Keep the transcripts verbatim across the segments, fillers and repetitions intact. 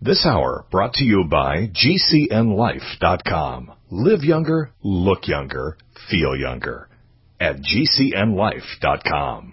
This hour brought to you by G C N life dot com. Live younger, look younger, feel younger at G C N life dot com.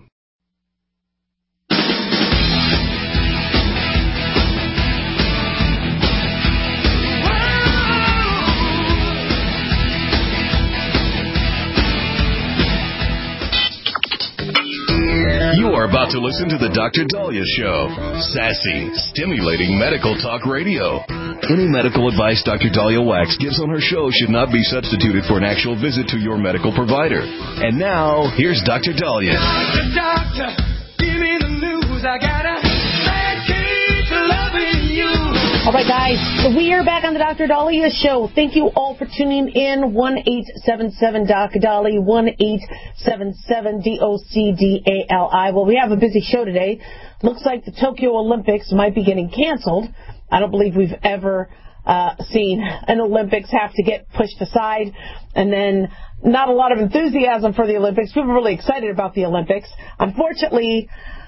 You are about to listen to the Doctor Daliah Show. Sassy, stimulating medical talk radio. Any medical advice Doctor Daliah Wax gives on her show should not be substituted for an actual visit to your medical provider. And now, here's Doctor Daliah. Doctor, doctor, give me the news. I got a bad case of loving you. All right, guys, we are back on the Doctor Daliah Show. Thank you all for tuning in. one eight seven seven D O C D A L I, one eight seven seven D O C D A L I. Well, we have a busy show today. Looks like the Tokyo Olympics might be getting canceled. I don't believe we've ever uh, seen an Olympics have to get pushed aside, and then not a lot of enthusiasm for the Olympics. People are really excited about the Olympics. Unfortunately,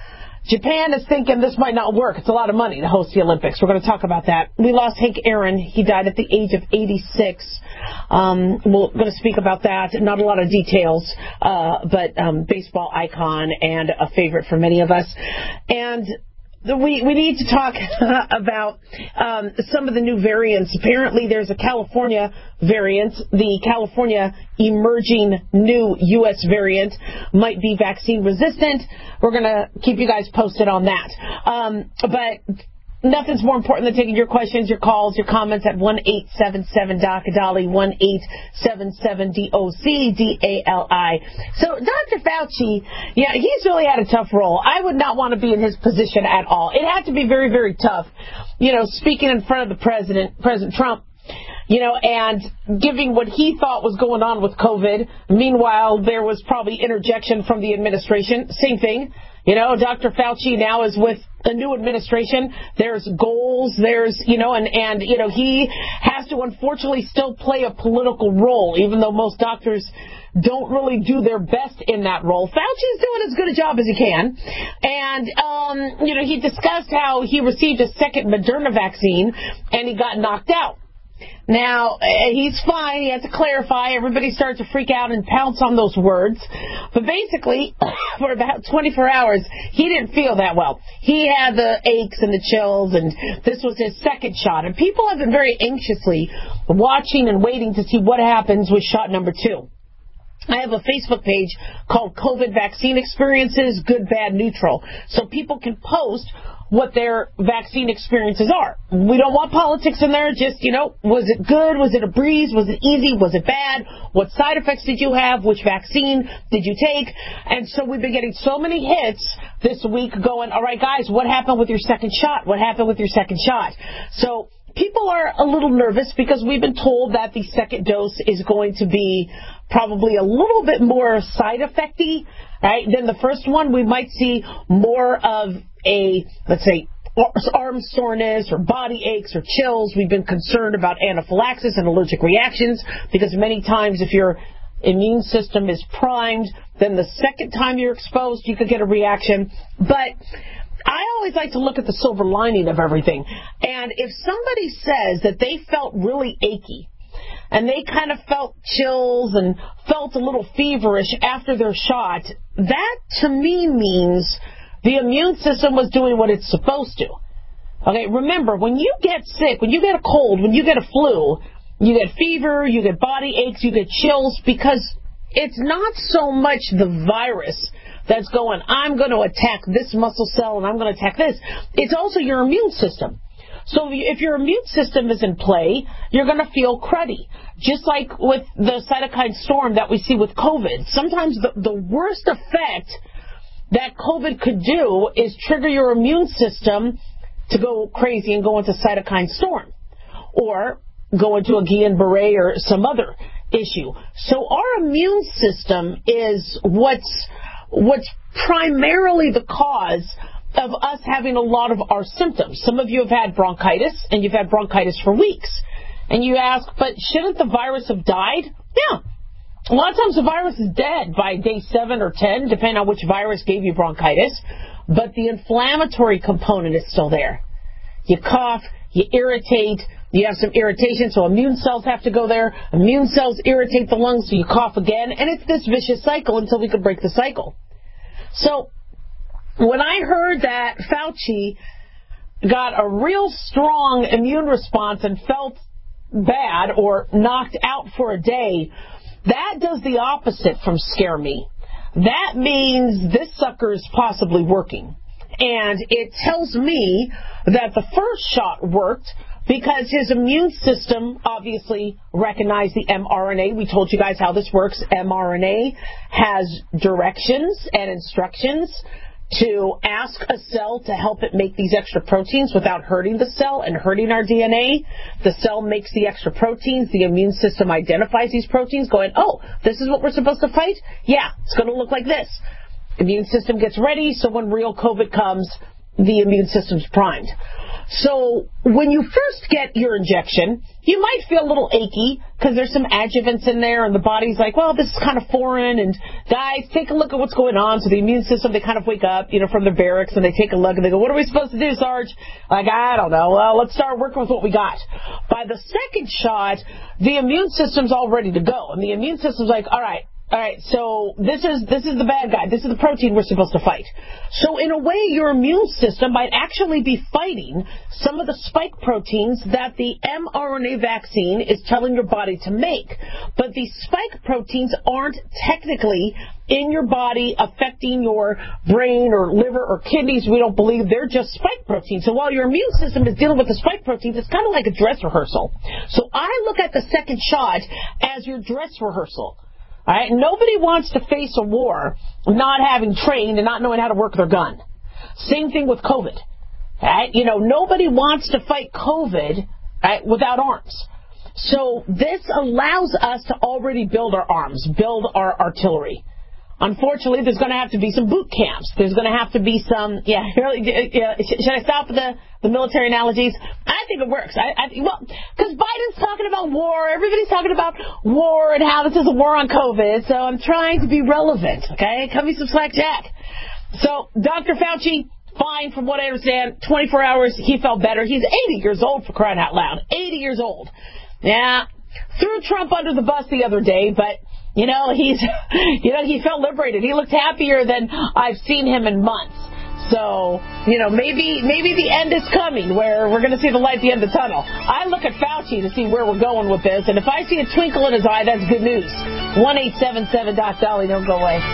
Japan is thinking this might not work. It's a lot of money to host the Olympics. We're going to talk about that. We lost Hank Aaron. He died at the age of eighty-six. Um, we're going to speak about that. Not a lot of details, uh, but um, baseball icon and a favorite for many of us. And the, we, we need to talk about um, some of the new variants. Apparently there's a California variant. The California emerging new U S variant might be vaccine resistant. We're going to keep you guys posted on that. Um, but nothing's more important than taking your questions, your calls, your comments at one eight seven seven D O C D A L I, one eight seven seven D O C D A L I. So Doctor Fauci, yeah, he's really had a tough role. I would not want to be in his position at all. It had to be very, very tough, you know, speaking in front of the president, President Trump, you know, and giving what he thought was going on with COVID. Meanwhile, there was probably interjection from the administration. Same thing. You know, Doctor Fauci now is with a new administration. There's goals. There's, you know, and, and, you know, he has to unfortunately still play a political role, even though most doctors don't really do their best in that role. Fauci's doing as good a job as he can. And, um, you know, he discussed how he received a second Moderna vaccine and he got knocked out. Now, he's fine. He has to clarify. Everybody started to freak out and pounce on those words. But basically, for about twenty-four hours, he didn't feel that well. He had the aches and the chills, and this was his second shot. And people have been very anxiously watching and waiting to see what happens with shot number two. I have a Facebook page called COVID Vaccine Experiences, Good, Bad, Neutral. So people can post what their vaccine experiences are. We don't want politics in there. Just, you know, was it good? Was it a breeze? Was it easy? Was it bad? What side effects did you have? Which vaccine did you take? And so we've been getting so many hits this week going, all right, guys, what happened with your second shot? What happened with your second shot? So people are a little nervous because we've been told that the second dose is going to be probably a little bit more side effecty, right, than the first one. We might see more of a, let's say, arm soreness or body aches or chills. We've been concerned about anaphylaxis and allergic reactions because many times if your immune system is primed, then the second time you're exposed, you could get a reaction. But I always like to look at the silver lining of everything. And if somebody says that they felt really achy and they kind of felt chills and felt a little feverish after their shot, that to me means the immune system was doing what it's supposed to. Okay, remember, when you get sick, when you get a cold, when you get a flu, you get fever, you get body aches, you get chills, because it's not so much the virus that's going, I'm going to attack this muscle cell and I'm going to attack this. It's also your immune system. So if your immune system is in play, you're going to feel cruddy. Just like with the cytokine storm that we see with COVID. Sometimes the, the worst effect that COVID could do is trigger your immune system to go crazy and go into cytokine storm or go into a Guillain-Barré or some other issue. So our immune system is what's what's primarily the cause of us having a lot of our symptoms. Some of you have had bronchitis, and you've had bronchitis for weeks. And you ask, but shouldn't the virus have died? Yeah. A lot of times the virus is dead by day seven or ten, depending on which virus gave you bronchitis. But the inflammatory component is still there. You cough, you irritate, you have some irritation, so immune cells have to go there. Immune cells irritate the lungs, so you cough again, and it's this vicious cycle until we can break the cycle. So when I heard that Fauci got a real strong immune response and felt bad or knocked out for a day, that does the opposite from scare me. That means this sucker is possibly working. And it tells me that the first shot worked because his immune system obviously recognized the mRNA. We told you guys how this works. mRNA has directions and instructions to ask a cell to help it make these extra proteins without hurting the cell and hurting our D N A. The cell makes the extra proteins. The immune system identifies these proteins, going, oh, this is what we're supposed to fight? Yeah, it's going to look like this. Immune system gets ready, so when real COVID comes, the immune system's primed. So when you first get your injection, you might feel a little achy because there's some adjuvants in there, and the body's like, well, this is kind of foreign, and guys, take a look at what's going on. So the immune system, they kind of wake up, you know, from their barracks, and they take a look, and they go, what are we supposed to do, Sarge? Like, I don't know. Well, let's start working with what we got. By the second shot, the immune system's all ready to go, and the immune system's like, all right, All right, so this is this is the bad guy. This is the protein we're supposed to fight. So in a way, your immune system might actually be fighting some of the spike proteins that the mRNA vaccine is telling your body to make. But these spike proteins aren't technically in your body affecting your brain or liver or kidneys. We don't believe they're just spike proteins. So while your immune system is dealing with the spike proteins, it's kind of like a dress rehearsal. So I look at the second shot as your dress rehearsal. All right, nobody wants to face a war not having trained and not knowing how to work their gun. Same thing with COVID. All right, you know, nobody wants to fight COVID, right, without arms. So this allows us to already build our arms, build our artillery. Unfortunately, there's going to have to be some boot camps. There's going to have to be some, yeah, really, yeah, should I stop with the, the military analogies? I think it works. I, I well, because Biden's talking about war. Everybody's talking about war and how this is a war on COVID. So I'm trying to be relevant, okay? Cut me some slack, Jack. So Doctor Fauci, fine from what I understand, twenty-four hours, he felt better. He's eighty years old, for crying out loud. eighty years old. Yeah, threw Trump under the bus the other day, but You know, he's, you know, he felt liberated. He looked happier than I've seen him in months. So, you know, maybe maybe the end is coming where we're going to see the light at the end of the tunnel. I look at Fauci to see where we're going with this, and if I see a twinkle in his eye, that's good news. one eight seven seven Doc Dolly, don't go away.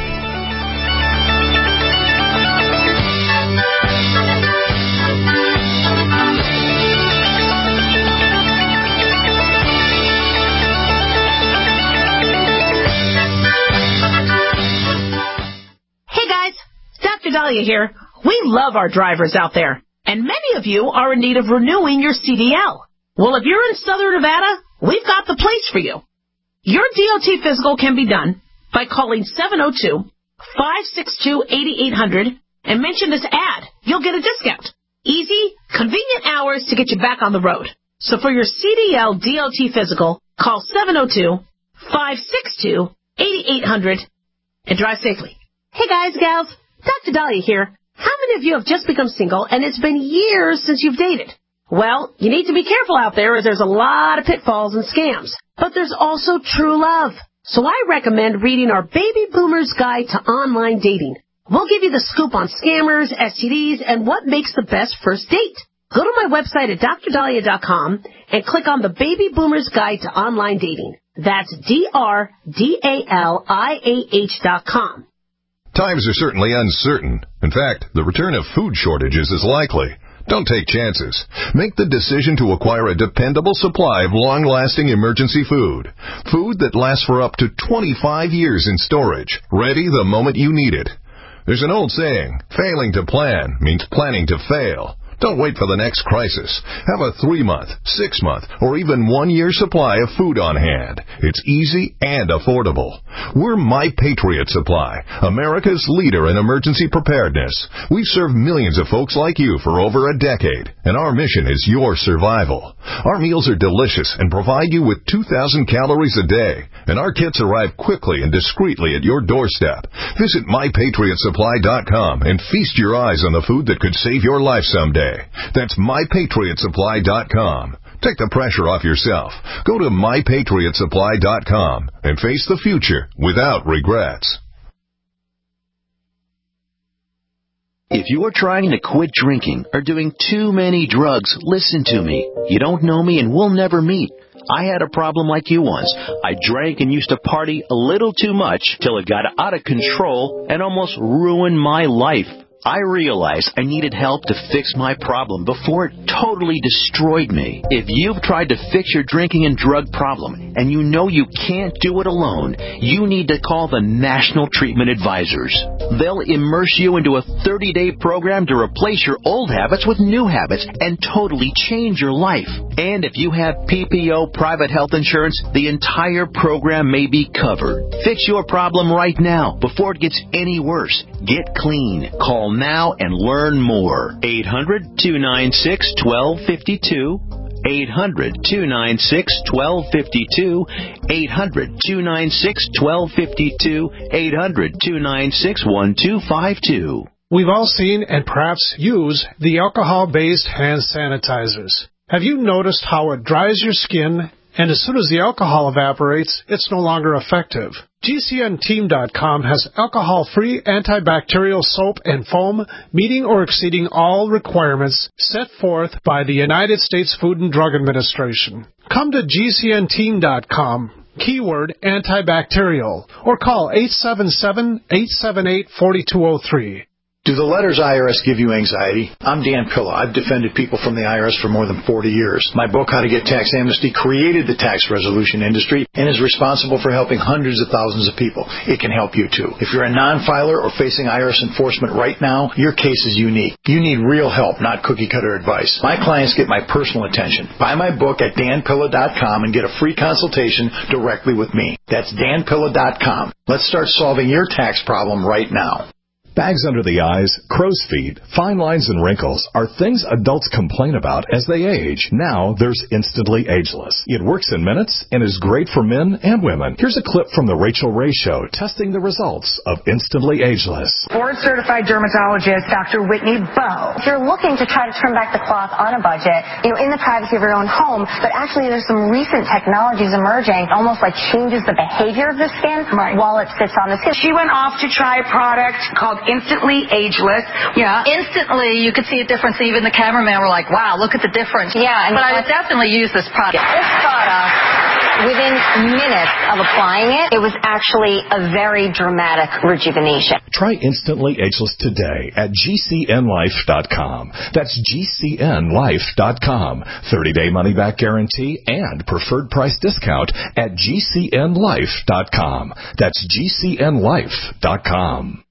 Doctor Dahlia here. We love our drivers out there, and many of you are in need of renewing your C D L. Well, if you're in Southern Nevada, we've got the place for you. Your D O T physical can be done by calling seven oh two, five six two, eight eight hundred and mention this ad. You'll get a discount. Easy, convenient hours to get you back on the road. So for your C D L D O T physical, call seven oh two, five six two, eight eight hundred and drive safely. Hey guys, gals. Doctor Dahlia here. How many of you have just become single and it's been years since you've dated? Well, you need to be careful out there as there's a lot of pitfalls and scams. But there's also true love. So I recommend reading our Baby Boomer's Guide to Online Dating. We'll give you the scoop on scammers, S T Ds, and what makes the best first date. Go to my website at dr dahlia dot com and click on the Baby Boomer's Guide to Online Dating. That's D R D A L I A H dot com. Times are certainly uncertain. In fact, the return of food shortages is likely. Don't take chances. Make the decision to acquire a dependable supply of long-lasting emergency food. Food that lasts for up to twenty-five years in storage, ready the moment you need it. There's an old saying, failing to plan means planning to fail. Don't wait for the next crisis. Have a three-month, six-month, or even one-year supply of food on hand. It's easy and affordable. We're My Patriot Supply, America's leader in emergency preparedness. We've served millions of folks like you for over a decade, and our mission is your survival. Our meals are delicious and provide you with two thousand calories a day, and our kits arrive quickly and discreetly at your doorstep. Visit my patriot supply dot com and feast your eyes on the food that could save your life someday. That's my patriot supply dot com. Take the pressure off yourself. Go to my patriot supply dot com and face the future without regrets. If you're trying to quit drinking or doing too many drugs, listen to me. You don't know me and we'll never meet. I had a problem like you once. I drank and used to party a little too much till it got out of control and almost ruined my life. I realized I needed help to fix my problem before it totally destroyed me. If you've tried to fix your drinking and drug problem and you know you can't do it alone, you need to call the National Treatment Advisors. They'll immerse you into a thirty-day program to replace your old habits with new habits and totally change your life. And if you have P P O private health insurance, the entire program may be covered. Fix your problem right now before it gets any worse. Get clean. Call now and learn more. eight hundred, two nine six, one two five two. eight hundred, two nine six, one two five two. eight hundred, two nine six, one two five two. eight hundred, two nine six, one two five two. We've all seen and perhaps use the alcohol-based hand sanitizers. Have you noticed how it dries your skin, and as soon as the alcohol evaporates, it's no longer effective? G C N team dot com has alcohol-free antibacterial soap and foam meeting or exceeding all requirements set forth by the United States Food and Drug Administration. Come to G C N team dot com, keyword antibacterial, or call eight seven seven, eight seven eight, four two zero three. Do the letters I R S give you anxiety? I'm Dan Pilla. I've defended people from the I R S for more than forty years. My book, How to Get Tax Amnesty, created the tax resolution industry and is responsible for helping hundreds of thousands of people. It can help you, too. If you're a non-filer or facing I R S enforcement right now, your case is unique. You need real help, not cookie-cutter advice. My clients get my personal attention. Buy my book at dan pilla dot com and get a free consultation directly with me. That's dan pilla dot com. Let's start solving your tax problem right now. Bags under the eyes, crow's feet, fine lines, and wrinkles are things adults complain about as they age. Now there's Instantly Ageless. It works in minutes and is great for men and women. Here's a clip from The Rachel Ray Show testing the results of Instantly Ageless. Board-certified dermatologist Doctor Whitney Bowe. If you're looking to try to trim back the cloth on a budget, you know, in the privacy of your own home, but actually there's some recent technologies emerging, almost like changes the behavior of the skin right. while it sits on the skin. She went off to try a product called Instantly Ageless. Yeah. Instantly, you could see a difference. Even the cameraman were like, wow, look at the difference. Yeah. And but I would definitely use this product. This product, within minutes of applying it, it was actually a very dramatic rejuvenation. Try Instantly Ageless today at G C N life dot com. That's G C N life dot com. thirty-day money-back guarantee and preferred price discount at G C N life dot com. That's G C N life dot com.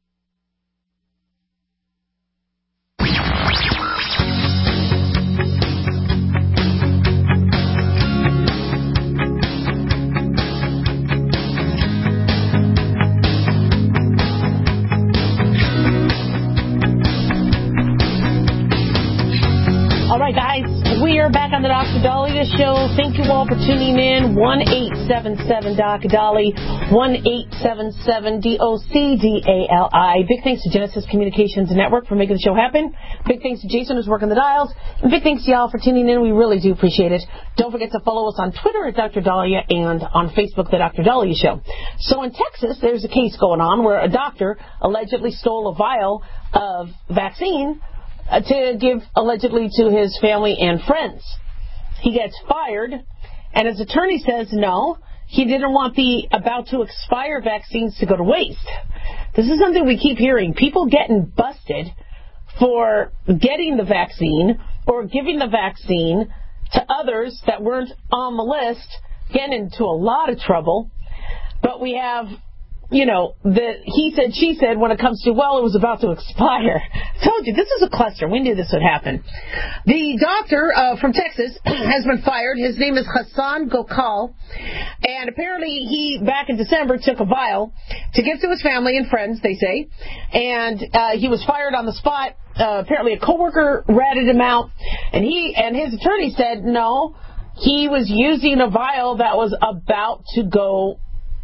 All right, guys, we are back on the Doctor Dahlia Show. Thank you all for tuning in. one eight seven seven Doc Dolly, one eight seven seven D O C D A L I. Big thanks to Genesis Communications Network for making the show happen. Big thanks to Jason who's working the dials. And big thanks to y'all for tuning in. We really do appreciate it. Don't forget to follow us on Twitter at Doctor Dahlia and on Facebook, The Doctor Dahlia Show. So in Texas, there's a case going on where a doctor allegedly stole a vial of vaccine to give allegedly to his family and friends. He gets fired, and his attorney says no, he didn't want the about to expire vaccines to go to waste. This is something we keep hearing. People getting busted for getting the vaccine or giving the vaccine to others that weren't on the list, getting into a lot of trouble. But we have, you know, the he said, she said when it comes to, well, it was about to expire. I told you, this is a cluster. We knew this would happen. The doctor uh, from Texas has been fired. His name is Hassan Gokal. And apparently he, back in December, took a vial to give to his family and friends, they say. And uh, he was fired on the spot uh, apparently a coworker ratted him out, and he and his attorney said no, he was using a vial that was about to go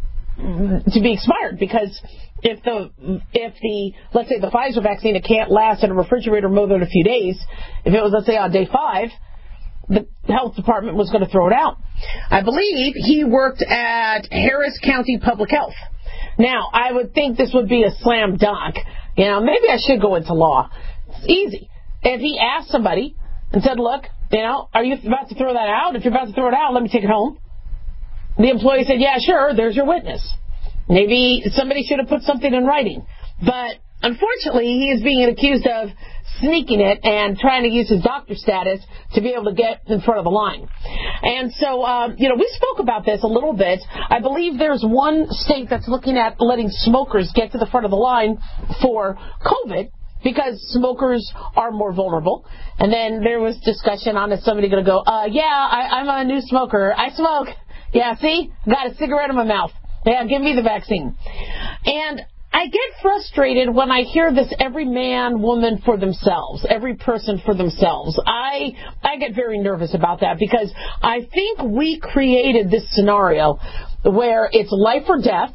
to be expired, because if the if the let's say the Pfizer vaccine, it can't last in a refrigerator more than a few days. If it was, let's say, on day five, the health department was going to throw it out. I believe he worked at Harris County Public Health. Now, I would think this would be a slam dunk. You know, maybe I should go into law. It's easy. If he asked somebody and said, look, you know, are you about to throw that out? If you're about to throw it out, let me take it home. The employee said, yeah, sure, there's your witness. Maybe somebody should have put something in writing. But unfortunately, he is being accused of sneaking it and trying to use his doctor status to be able to get in front of the line. And so, um, you know, we spoke about this a little bit. I believe there's one state that's looking at letting smokers get to the front of the line for COVID, because smokers are more vulnerable. And then there was discussion on is somebody going to go, uh, yeah, I, I'm a new smoker. I smoke. Yeah, see? Got a cigarette in my mouth. Yeah, give me the vaccine. And I get frustrated when I hear this every man, woman for themselves, every person for themselves. I I get very nervous about that, because I think we created this scenario where it's life or death,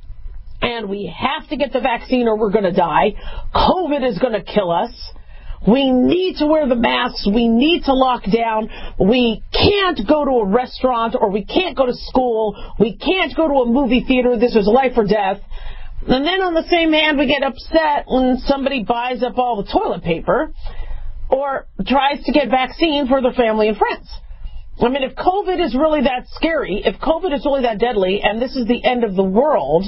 and we have to get the vaccine or we're going to die. COVID is going to kill us. We need to wear the masks. We need to lock down. We can't go to a restaurant, or we can't go to school. We can't go to a movie theater. This is life or death. And then on the same hand, we get upset when somebody buys up all the toilet paper or tries to get vaccine for their family and friends. I mean, if COVID is really that scary, if COVID is really that deadly, and this is the end of the world,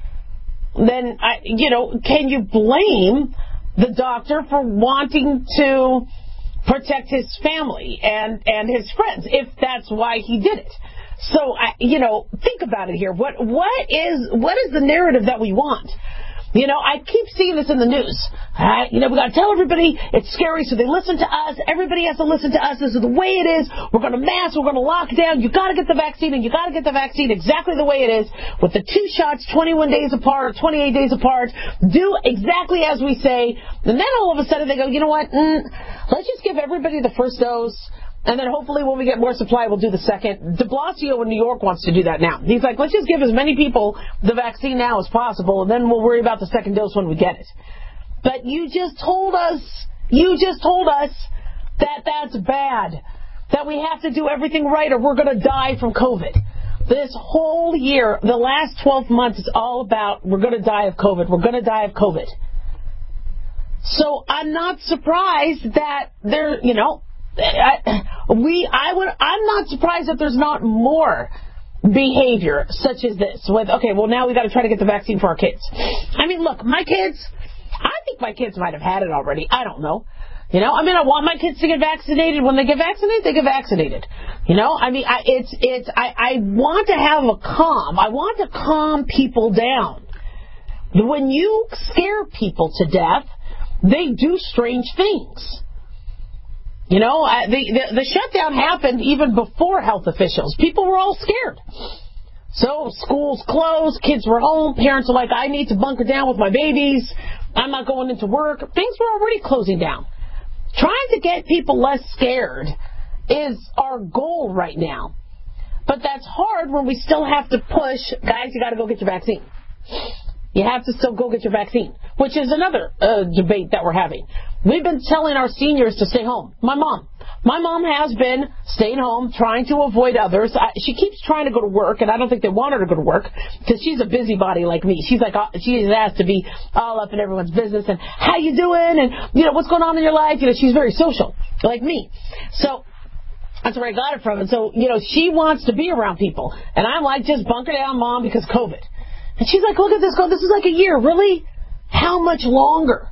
then, I, you know, can you blame the doctor for wanting to protect his family and, and his friends, if that's why he did it? So, I, you know, think about it here. What what is what is the narrative that we want? You know, I keep seeing this in the news. All right? You know, we got to tell everybody it's scary, so they listen to us. Everybody has to listen to us. This is the way it is. We're going to mask. We're going to lock down. You got to get the vaccine, and you got to get the vaccine exactly the way it is, with the two shots, twenty-one days apart, twenty-eight days apart. Do exactly as we say. And then all of a sudden they go, you know what? Mm, let's just give everybody the first dose. And then hopefully when we get more supply, we'll do the second. De Blasio in New York wants to do that now. He's like, let's just give as many people the vaccine now as possible, and then we'll worry about the second dose when we get it. But you just told us, you just told us that that's bad, that we have to do everything right or we're going to die from COVID. This whole year, the last twelve months, is all about we're going to die of COVID. We're going to die of COVID. So I'm not surprised that there, you know, I, we, I would, I'm not surprised that there's not more behavior such as this. With okay, well now we got to try to get the vaccine for our kids. I mean, look, my kids, I think my kids might have had it already. I don't know. You know, I mean, I want my kids to get vaccinated. When they get vaccinated, they get vaccinated. You know, I mean, I, it's, it's, I, I want to have a calm. I want to calm people down. When you scare people to death, they do strange things. You know, I, the, the the shutdown happened even before health officials. People were all scared. So schools closed, kids were home, parents are like, I need to bunker down with my babies, I'm not going into work. Things were already closing down. Trying to get people less scared is our goal right now. But that's hard when we still have to push, guys, you got to go get your vaccine. You have to still go get your vaccine, which is another uh, debate that we're having. We've been telling our seniors to stay home. My mom. My mom has been staying home, trying to avoid others. I, she keeps trying to go to work, and I don't think they want her to go to work because she's a busybody like me. She's like, she's asked to be all up in everyone's business and how you doing and, you know, what's going on in your life. You know, she's very social, like me. So that's where I got it from. And so, you know, she wants to be around people. And I'm like, just bunker down, Mom, because COVID. And she's like, look at this. Go, this is like a year. Really? How much longer?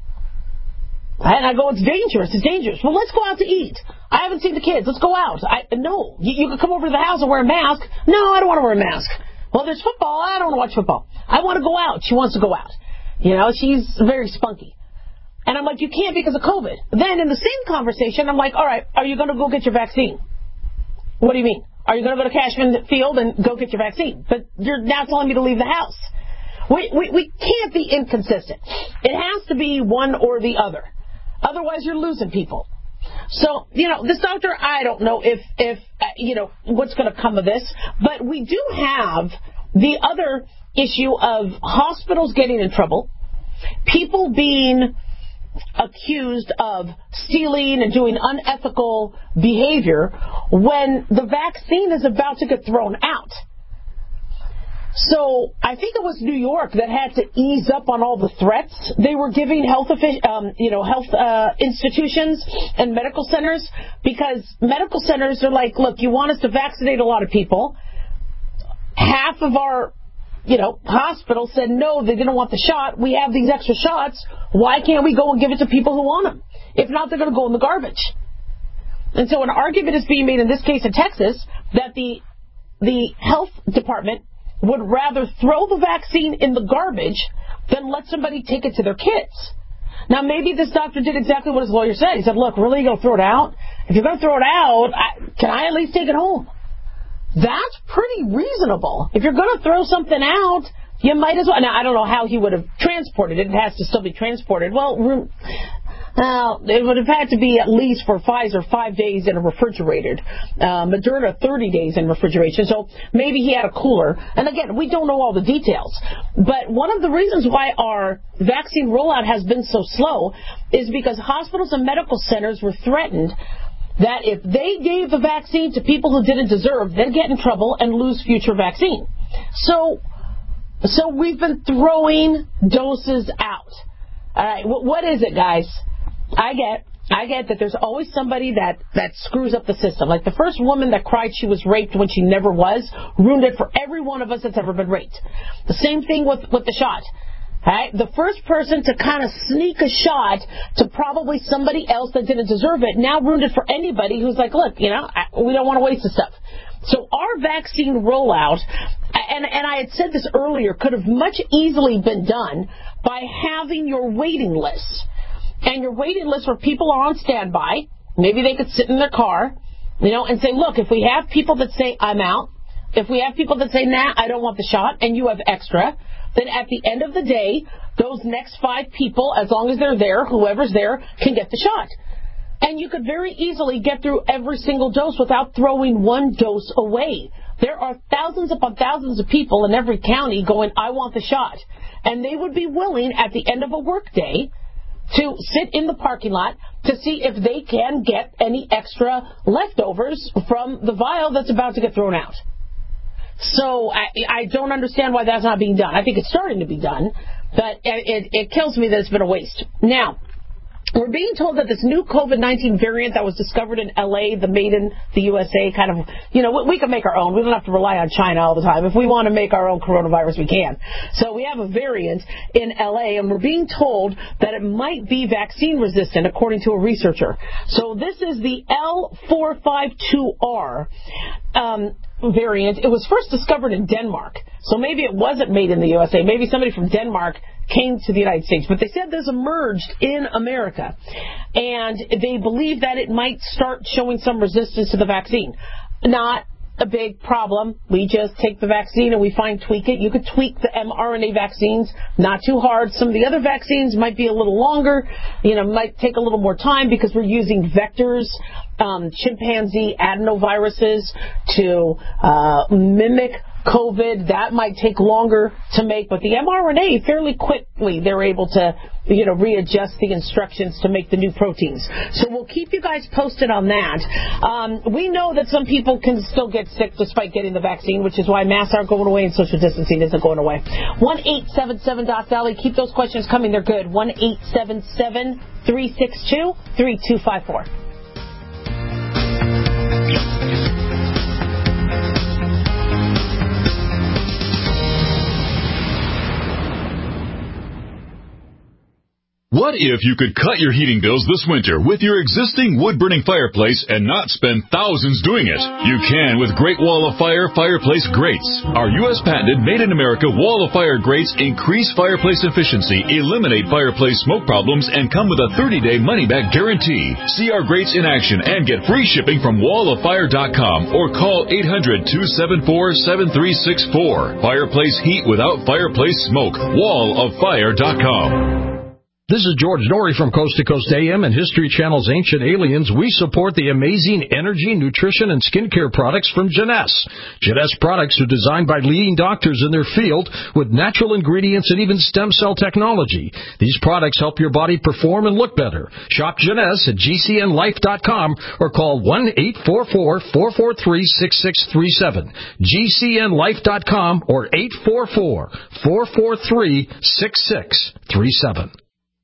And I go, it's dangerous. It's dangerous. Well, let's go out to eat. I haven't seen the kids. Let's go out. I, no. You, you can come over to the house and wear a mask. No, I don't want to wear a mask. Well, there's football. I don't want to watch football. I want to go out. She wants to go out. You know, she's very spunky. And I'm like, you can't because of COVID. Then in the same conversation, I'm like, all right, are you going to go get your vaccine? What do you mean? Are you going to go to Cashman Field and go get your vaccine? But you're now telling me to leave the house. We, we, we can't be inconsistent. It has to be one or the other. Otherwise, you're losing people. So, you know, this doctor, I don't know if, if uh, you know, what's going to come of this, but we do have the other issue of hospitals getting in trouble, people being accused of stealing and doing unethical behavior when the vaccine is about to get thrown out. So I think it was New York that had to ease up on all the threats they were giving health, um, you know, health uh, institutions and medical centers, because medical centers are like, look, you want us to vaccinate a lot of people. Half of our, you know, hospitals said no, they didn't want the shot. We have these extra shots. Why can't we go and give it to people who want them? If not, they're going to go in the garbage. And so an argument is being made in this case in Texas that the the health department would rather throw the vaccine in the garbage than let somebody take it to their kids. Now, maybe this doctor did exactly what his lawyer said. He said, look, really, you're going to throw it out? If you're going to throw it out, I, can I at least take it home? That's pretty reasonable. If you're going to throw something out, you might as well. Now, I don't know how he would have transported it. It has to still be transported. Well, uh, it would have had to be at least for Pfizer five days in a refrigerator. Uh, Moderna thirty days in refrigeration. So maybe he had a cooler. And again, we don't know all the details. But one of the reasons why our vaccine rollout has been so slow is because hospitals and medical centers were threatened that if they gave the vaccine to people who didn't deserve, they'd get in trouble and lose future vaccine. So, so we've been throwing doses out. All right, what is it, guys? I get, I get that there's always somebody that, that screws up the system. Like the first woman that cried she was raped when she never was, ruined it for every one of us that's ever been raped. The same thing with, with the shot. Right? The first person to kind of sneak a shot to probably somebody else that didn't deserve it now ruined it for anybody who's like, look, you know, I, we don't want to waste the stuff. So our vaccine rollout, and, and I had said this earlier, could have much easily been done by having your waiting list. And your waiting list where people are on standby, maybe they could sit in their car, you know, and say, look, if we have people that say, I'm out, if we have people that say, nah, I don't want the shot, and you have extra, then at the end of the day, those next five people, as long as they're there, whoever's there, can get the shot. And you could very easily get through every single dose without throwing one dose away. There are thousands upon thousands of people in every county going, I want the shot. And they would be willing, at the end of a workday, to sit in the parking lot to see if they can get any extra leftovers from the vial that's about to get thrown out. So I, I don't understand why that's not being done. I think it's starting to be done, but it, it kills me that it's been a waste. Now, we're being told that this new COVID nineteen variant that was discovered in L A, the made in the U S A kind of, you know, we can make our own. We don't have to rely on China all the time. If we want to make our own coronavirus, we can. So we have a variant in L A, and we're being told that it might be vaccine resistant, according to a researcher. So this is the L four fifty-two R um, variant. It was first discovered in Denmark. So maybe it wasn't made in the U S A. Maybe somebody from Denmark came to the United States. But they said this emerged in America. And they believe that it might start showing some resistance to the vaccine. Not a big problem. We just take the vaccine and we fine tweak it. You could tweak the mRNA vaccines, not too hard. Some of the other vaccines might be a little longer, you know, might take a little more time because we're using vectors, um, chimpanzee adenoviruses to uh, mimic COVID. That might take longer to make, but the mRNA, fairly quickly, they're able to, you know, readjust the instructions to make the new proteins. So we'll keep you guys posted on that. Um, we know that some people can still get sick despite getting the vaccine, which is why masks aren't going away and social distancing isn't going away. one eight seven seven Doc Dolly. Keep those questions coming. They're good. one eight seven seven, three six two, three two five four. What if you could cut your heating bills this winter with your existing wood-burning fireplace and not spend thousands doing it? You can with Great Wall of Fire Fireplace Grates. Our U S patented made-in-America Wall of Fire grates increase fireplace efficiency, eliminate fireplace smoke problems, and come with a thirty-day money-back guarantee. See our grates in action and get free shipping from wall of fire dot com or call eight hundred, two seven four, seven three six four. Fireplace heat without fireplace smoke. wall of fire dot com. This is George Norrie from Coast to Coast A M and History Channel's Ancient Aliens. We support the amazing energy, nutrition, and skincare products from Jeunesse. Jeunesse products are designed by leading doctors in their field with natural ingredients and even stem cell technology. These products help your body perform and look better. Shop Jeunesse at G C N life dot com or call one eight four four, four four three, six six three seven. G C N life dot com or eight four four, four four three, six six three seven.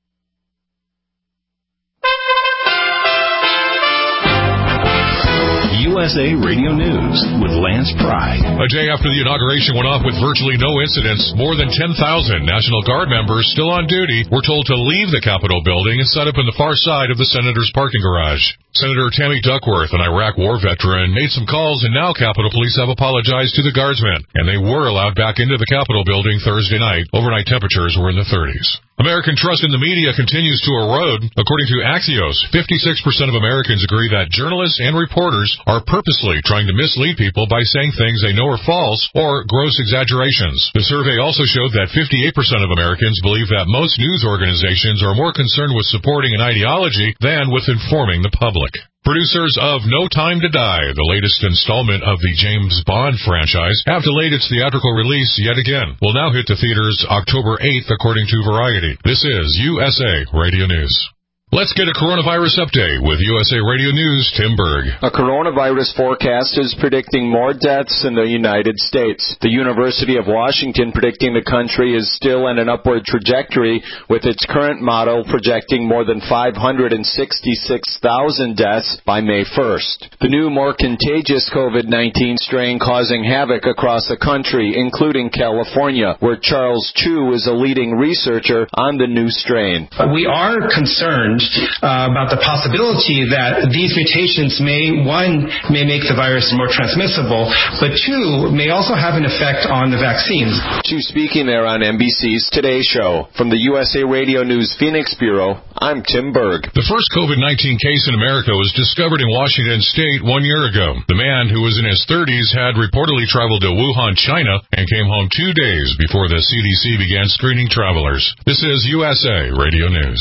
U S A Radio News with Lance Pry. A day after the inauguration went off with virtually no incidents, more than ten thousand National Guard members still on duty were told to leave the Capitol building and set up in the far side of the Senator's parking garage. Senator Tammy Duckworth, an Iraq war veteran, made some calls, and now Capitol Police have apologized to the Guardsmen, and they were allowed back into the Capitol building Thursday night. Overnight temperatures were in the thirties. American trust in the media continues to erode. According to Axios, fifty-six percent of Americans agree that journalists and reporters are purposely trying to mislead people by saying things they know are false or gross exaggerations. The survey also showed that fifty-eight percent of Americans believe that most news organizations are more concerned with supporting an ideology than with informing the public. Producers of No Time to Die, the latest installment of the James Bond franchise, have delayed its theatrical release yet again. Will now hit to theaters October eighth, according to Variety. This is U S A Radio News. Let's get a coronavirus update with U S A Radio News' Tim Berg. A coronavirus forecast is predicting more deaths in the United States. The University of Washington predicting the country is still on an upward trajectory, with its current model projecting more than five hundred sixty-six thousand deaths by May first. The new, more contagious COVID nineteen strain causing havoc across the country, including California, where Charles Chu is a leading researcher on the new strain. We are concerned Uh, about the possibility that these mutations may, one, may make the virus more transmissible, but two, may also have an effect on the vaccines. Chu speaking there on N B C's Today Show. From the U S A Radio News Phoenix Bureau, I'm Tim Berg. The first COVID nineteen case in America was discovered in Washington State one year ago. The man, who was in his thirties, had reportedly traveled to Wuhan, China, and came home two days before the C D C began screening travelers. This is U S A Radio News.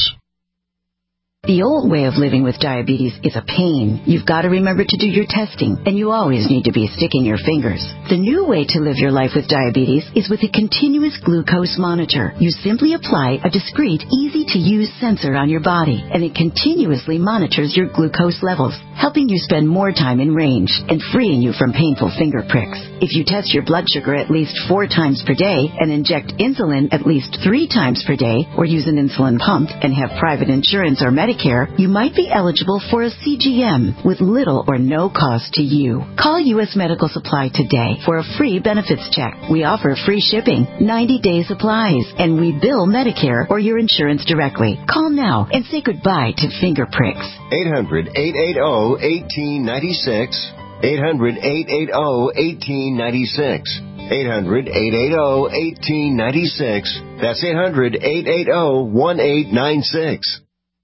The old way of living with diabetes is a pain. You've got to remember to do your testing, and you always need to be sticking your fingers. The new way to live your life with diabetes is with a continuous glucose monitor. You simply apply a discreet, easy-to-use sensor on your body, and it continuously monitors your glucose levels, helping you spend more time in range and freeing you from painful finger pricks. If you test your blood sugar at least four times per day and inject insulin at least three times per day, or use an insulin pump and have private insurance or Medicare, you might be eligible for a C G M with little or no cost to you. Call U S Medical Supply today for a free benefits check. We offer free shipping, ninety-day supplies, and we bill Medicare or your insurance directly. Call now and say goodbye to finger pricks. eight hundred, eight eight zero, one eight nine six. eight hundred, eight eight zero, one eight nine six. eight hundred, eight eight zero, one eight nine six. That's eight hundred, eight eight zero, one eight nine six.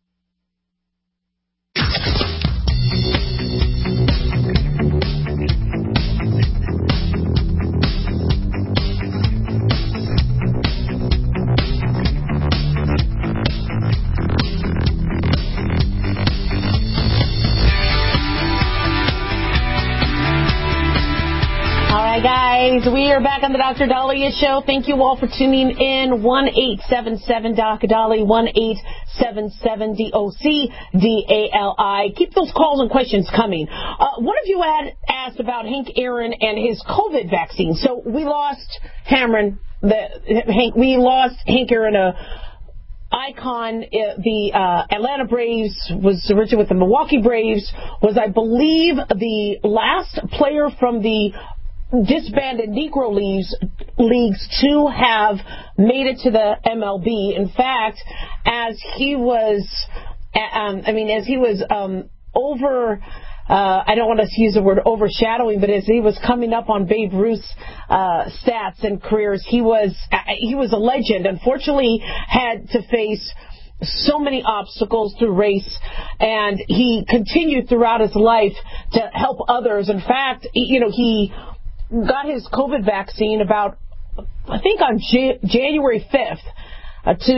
Guys, we are back on the Doctor Daliah Show. Thank you all for tuning in. one eight seven seven Doc Dali, one eight seven seven D O C D A L I. Keep those calls and questions coming. Uh, one of you had asked about Hank Aaron and his COVID vaccine. So we lost Cameron, the Hank. We lost Hank Aaron, a icon. The uh, Atlanta Braves, was originally with the Milwaukee Braves, was, I believe, the last player from the disbanded Negro leagues, leagues to have made it to the M L B. In fact, as he was, um, I mean, as he was um, over, uh, I don't want to use the word overshadowing, but as he was coming up on Babe Ruth's uh, stats and careers, he was he was a legend. Unfortunately, had to face so many obstacles through race, and he continued throughout his life to help others. In fact, you know, he got his COVID vaccine about, I think, on J- January fifth uh, to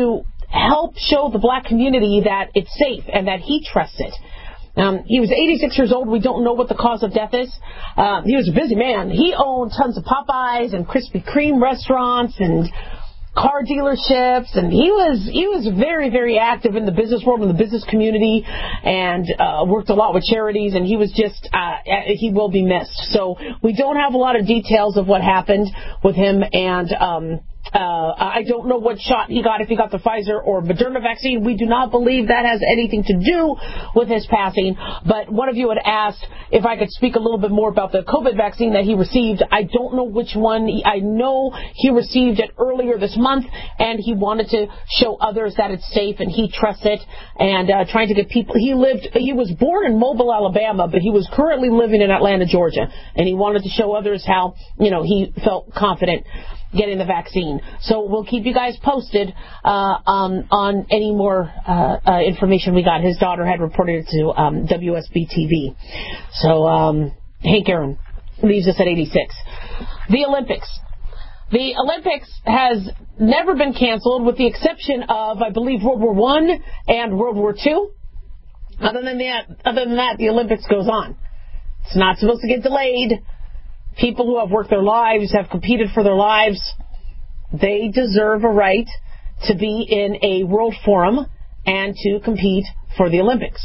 help show the black community that it's safe and that he trusts it. Um, he was eighty-six years old. We don't know what the cause of death is. Um, he was a busy man. He owned tons of Popeyes and Krispy Kreme restaurants and car dealerships, and he was he was very, very active in the business world, in the business community, and uh, worked a lot with charities, and he was just, uh, he will be missed. So we don't have a lot of details of what happened with him, and um, uh, I don't know what shot he got, if he got the Pfizer or Moderna vaccine. We do not believe that has anything to do with his passing, but one of you had asked if I could speak a little bit more about the COVID vaccine that he received. I don't know which one. I know he received it earlier this month, and he wanted to show others that it's safe and he trusts it, and uh, trying to get people. He lived, he was born in Mobile, Alabama, but he was currently living in Atlanta, Georgia, and he wanted to show others how, you know, he felt confident getting the vaccine. So we'll keep you guys posted uh, um, on any more uh, uh, information we got. His daughter had reported it to um, W S B T V. So um, Hank Aaron leaves us at eighty-six. The Olympics. The Olympics has never been canceled, with the exception of, I believe, World War One and World War Two. Other than that, other than that, the Olympics goes on. It's not supposed to get delayed. People who have worked their lives, have competed for their lives, they deserve a right to be in a world forum and to compete for the Olympics.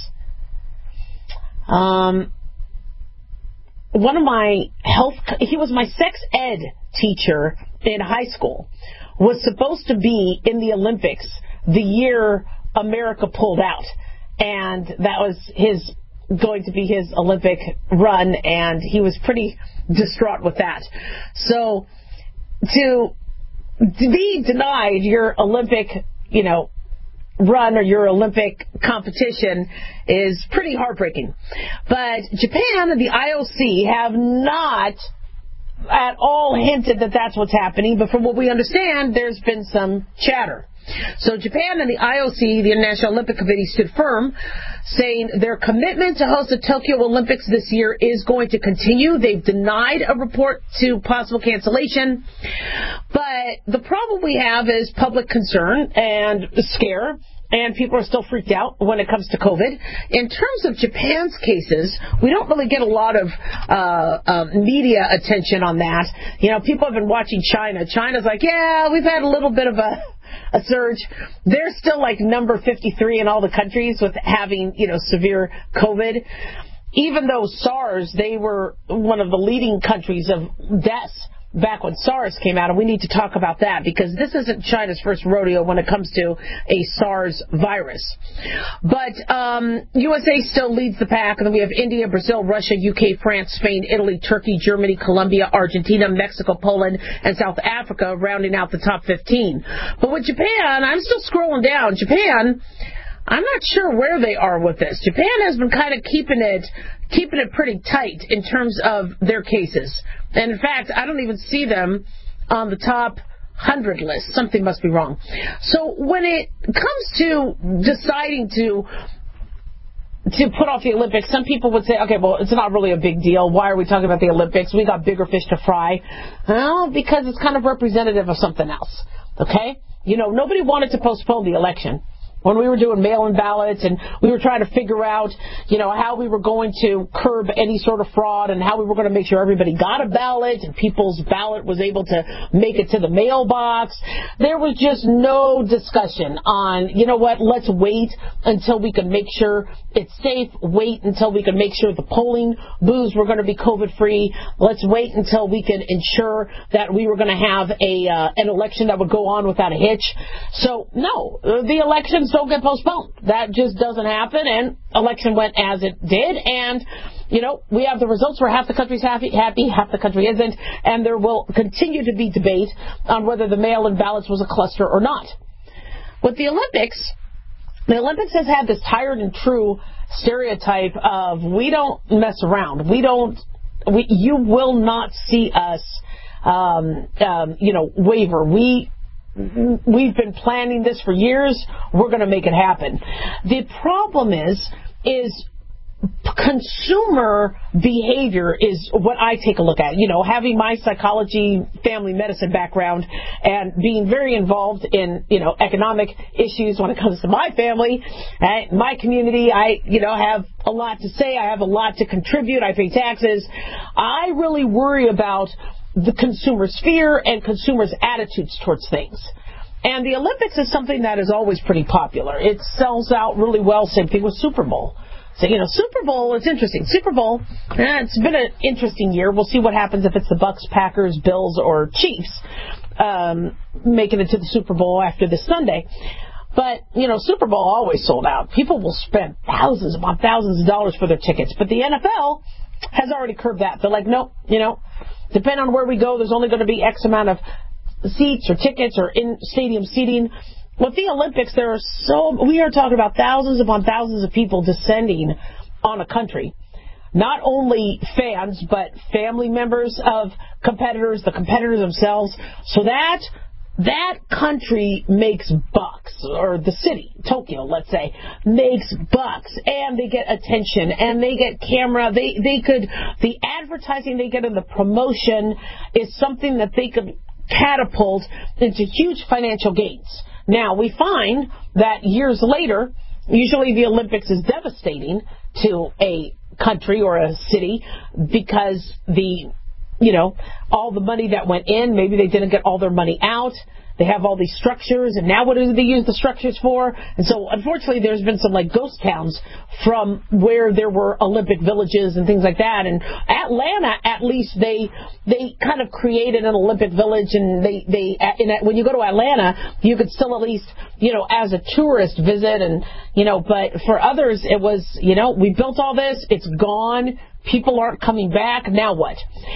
Um, one of my health, he was my sex ed teacher in high school, was supposed to be in the Olympics the year America pulled out. And that was his going to be his Olympic run, and he was pretty distraught with that. So to, to be denied your Olympic, you know, run or your Olympic competition is pretty heartbreaking. But Japan and the I O C have not at all hinted that that's what's happening, but from what we understand, there's been some chatter. So Japan and the I O C, the International Olympic Committee, stood firm, saying their commitment to host the Tokyo Olympics this year is going to continue. They've denied a report to possible cancellation. But the problem we have is public concern and scare, and people are still freaked out when it comes to COVID. In terms of Japan's cases, we don't really get a lot of uh, uh, media attention on that. You know, people have been watching China. China's like, yeah, we've had a little bit of a a surge. They're still like number fifty-three in all the countries with having, you know, severe COVID. Even though SARS, they were one of the leading countries of deaths back when SARS came out, and we need to talk about that because this isn't China's first rodeo when it comes to a SARS virus. But um, U S A still leads the pack, and then we have India, Brazil, Russia, U K, France, Spain, Italy, Turkey, Germany, Colombia, Argentina, Mexico, Poland, and South Africa rounding out the top fifteen. But with Japan, I'm still scrolling down. Japan, I'm not sure where they are with this. Japan has been kind of keeping it keeping it pretty tight in terms of their cases. And in fact, I don't even see them on the top one hundred list. Something must be wrong. So when it comes to deciding to to put off the Olympics, some people would say, okay, well, it's not really a big deal. Why are we talking about the Olympics? We got bigger fish to fry. Well, because it's kind of representative of something else. Okay? You know, nobody wanted to postpone the election. When we were doing mail-in ballots and we were trying to figure out, you know, how we were going to curb any sort of fraud and how we were going to make sure everybody got a ballot and people's ballot was able to make it to the mailbox, there was just no discussion on, you know what, let's wait until we can make sure it's safe, wait until we can make sure the polling booths were going to be COVID-free, let's wait until we can ensure that we were going to have a uh, an election that would go on without a hitch. So, no, the elections don't get postponed. That just doesn't happen, and election went as it did, and, you know, we have the results where half the country's happy, happy, half the country isn't, and there will continue to be debate on whether the mail-in ballots was a cluster or not. With the Olympics, the Olympics has had this tired and true stereotype of we don't mess around. We don't, we, you will not see us, um, um, you know, waver. We We've been planning this for years. We're going to make it happen. The problem is, is consumer behavior is what I take a look at. You know, having my psychology, family medicine background and being very involved in, you know, economic issues when it comes to my family, right, my community, I, you know, have a lot to say. I have a lot to contribute. I pay taxes. I really worry about the consumer's fear and consumers' attitudes towards things. And the Olympics is something that is always pretty popular. It sells out really well. Same thing with Super Bowl. So, you know, Super Bowl, it's interesting. Super Bowl, eh, it's been an interesting year. We'll see what happens if it's the Bucks, Packers, Bills, or Chiefs um, making it to the Super Bowl after this Sunday. But, you know, Super Bowl always sold out. People will spend thousands upon thousands of dollars for their tickets. But the N F L has already curbed that. They're like, nope, you know, depending on where we go, there's only going to be X amount of seats or tickets or in stadium seating. With the Olympics, there are so we are talking about thousands upon thousands of people descending on a country. Not only fans, but family members of competitors, the competitors themselves. So that that country makes bucks, or the city, Tokyo, let's say, makes bucks, and they get attention, and they get camera. They they could the advertising they get and the promotion is something that they could catapult into huge financial gains. Now, we find that years later, usually the Olympics is devastating to a country or a city because the, you know, all the money that went in, maybe they didn't get all their money out. They have all these structures, and now what do they use the structures for? And so, unfortunately, there's been some, like, ghost towns from where there were Olympic villages and things like that. And Atlanta, at least, they they kind of created an Olympic village, and they, they in, when you go to Atlanta, you could still at least, you know, as a tourist visit, and, you know, but for others, it was, you know, we built all this, it's gone, people aren't coming back, now what?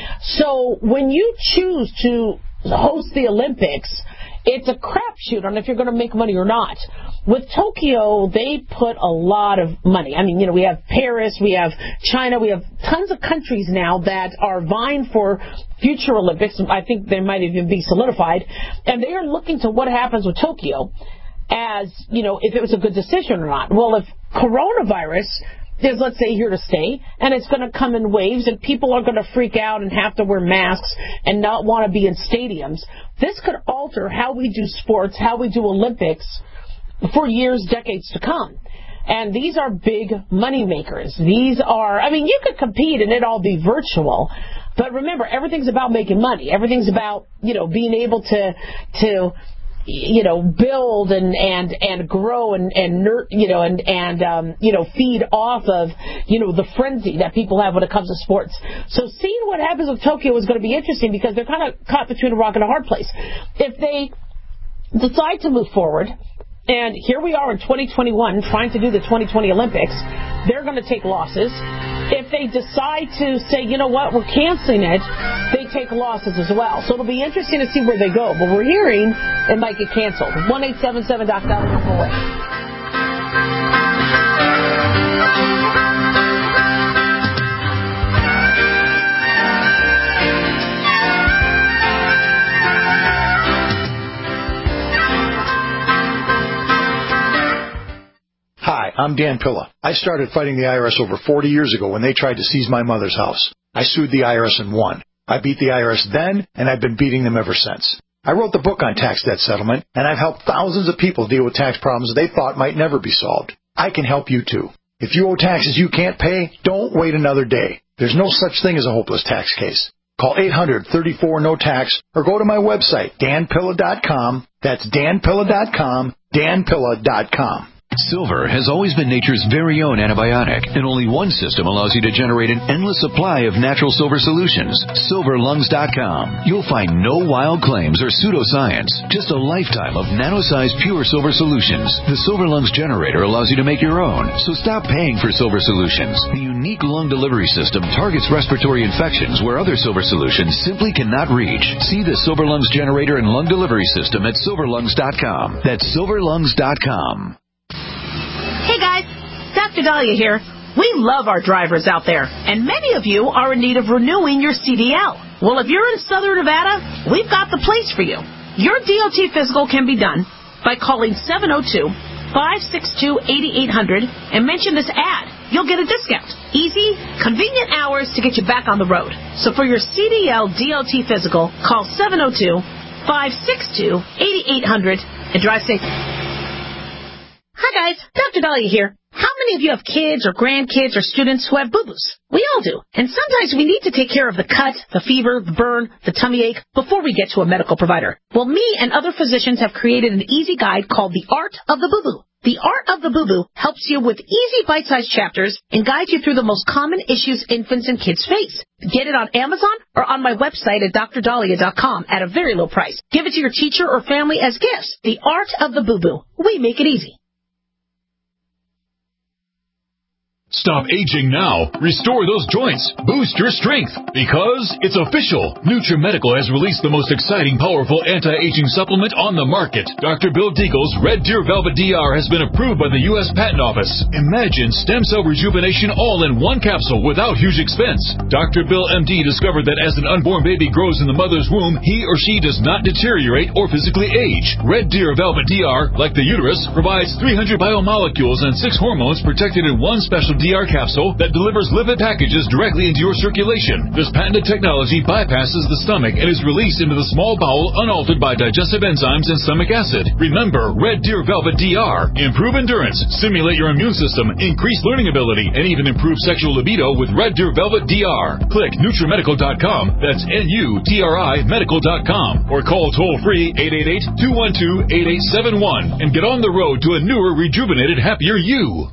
So, when you choose to host the Olympics, it's a crapshoot on if you're going to make money or not. With Tokyo, they put a lot of money. I mean, you know, we have Paris, we have China, we have tons of countries now that are vying for future Olympics. I think they might even be solidified. And they are looking to what happens with Tokyo as, you know, if it was a good decision or not. Well, if coronavirus is, let's say, here to stay, and it's going to come in waves, and people are going to freak out and have to wear masks and not want to be in stadiums, this could alter how we do sports, how we do Olympics for years, decades to come. And these are big money makers. These are, I mean, you could compete and it all be virtual, but remember, everything's about making money. Everything's about, you know, being able to, to, you know, build and, and, and grow and, and, you know, and, and, um, you know, feed off of, you know, the frenzy that people have when it comes to sports. So seeing what happens with Tokyo is going to be interesting because they're kind of caught between a rock and a hard place. If they decide to move forward, and here we are in twenty twenty-one trying to do the twenty twenty Olympics, they're going to take losses. If they decide to say, you know what, we're canceling it, they take losses as well. So it'll be interesting to see where they go. But we're hearing it might get canceled. one eight seven seven Doc Dolly. Hi, I'm Dan Pilla. I started fighting the I R S over forty years ago when they tried to seize my mother's house. I sued the I R S and won. I beat the I R S then, and I've been beating them ever since. I wrote the book on tax debt settlement, and I've helped thousands of people deal with tax problems they thought might never be solved. I can help you too. If you owe taxes you can't pay, don't wait another day. There's no such thing as a hopeless tax case. Call eight hundred, thirty-four, no tax or go to my website, dan pilla dot com. That's dan pilla dot com, dan pilla dot com. Silver has always been nature's very own antibiotic, and only one system allows you to generate an endless supply of natural silver solutions. silver lungs dot com. You'll find no wild claims or pseudoscience, just a lifetime of nano-sized pure silver solutions. The Silver Lungs generator allows you to make your own, so stop paying for silver solutions. The unique lung delivery system targets respiratory infections where other silver solutions simply cannot reach. See the Silver Lungs generator and lung delivery system at silver lungs dot com. That's silver lungs dot com. Hey guys, Doctor Dahlia here. We love our drivers out there, and many of you are in need of renewing your C D L. Well, if you're in Southern Nevada, we've got the place for you. Your D O T physical can be done by calling seven oh two, five six two, eight eight hundred and mention this ad. you'll get a discount. Easy, convenient hours to get you back on the road. So for your C D L D O T physical, call seven oh two, five six two, eight eight hundred and drive safe. Hi guys, Doctor Dahlia here. How many of you have kids or grandkids or students who have boo-boos? We all do. And sometimes we need to take care of the cut, the fever, the burn, the tummy ache before we get to a medical provider. Well, me and other physicians have created an easy guide called The Art of the Boo-Boo. The Art of the Boo-Boo helps you with easy bite-sized chapters and guides you through the most common issues infants and kids face. Get it on Amazon or on my website at dr dahlia dot com at a very low price. Give it to your teacher or family as gifts. The Art of the Boo-Boo. We make it easy. Stop aging now. Restore those joints. Boost your strength. Because it's official. NutriMedical has released the most exciting, powerful anti-aging supplement on the market. Doctor Bill Deagle's Red Deer Velvet D R has been approved by the U S Patent Office. Imagine stem cell rejuvenation all in one capsule without huge expense. Doctor Bill M D discovered that as an unborn baby grows in the mother's womb, he or she does not deteriorate or physically age. Red Deer Velvet D R, like the uterus, provides three hundred biomolecules and six hormones protected in one special D R capsule that delivers lipid packages directly into your circulation. This patented technology bypasses the stomach and is released into the small bowel unaltered by digestive enzymes and stomach acid. Remember, Red Deer Velvet D R. Improve endurance, stimulate your immune system, increase learning ability, and even improve sexual libido with Red Deer Velvet D R. Click NutriMedical dot com, that's N U T R I medical dot com, or call toll-free eight eight eight, two one two, eight eight seven one and get on the road to a newer, rejuvenated, happier you.